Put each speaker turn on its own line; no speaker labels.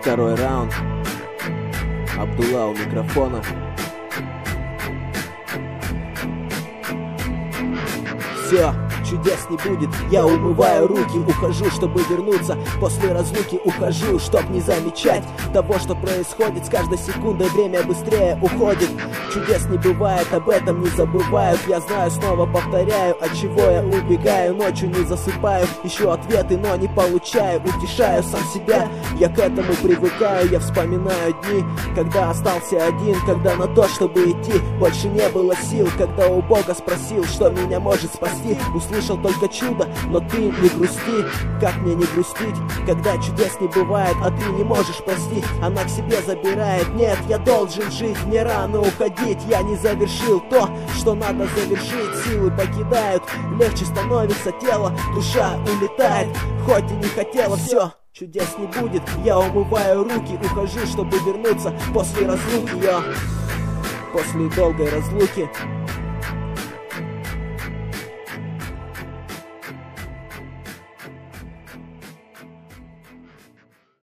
Второй раунд. Абдулла у микрофона. Все, чудес не будет, я умываю руки, ухожу, чтобы вернуться, после разлуки ухожу, чтоб не замечать того, что происходит, с каждой секундой время быстрее уходит. Чудес не бывает, об этом не забывают, я знаю, снова повторяю, от чего я убегаю, ночью не засыпаю, ищу ответы, но не получаю, утешаю сам себя, я к этому привыкаю, я вспоминаю дни, когда остался один, когда на то, чтобы идти, больше не было сил, когда у Бога спросил, что меня может спасти, услышал только чудо, но ты не грусти, как мне не грустить, когда чудес не бывает, а ты не можешь простить, она к себе забирает, нет, я должен жить, мне рано уходить, я не завершил то, что надо завершить, силы покидают, легче становится тело, душа улетает, хоть и не хотела, все, чудес не будет, я умываю руки, ухожу, чтобы вернуться после разлуки, после долгой разлуки.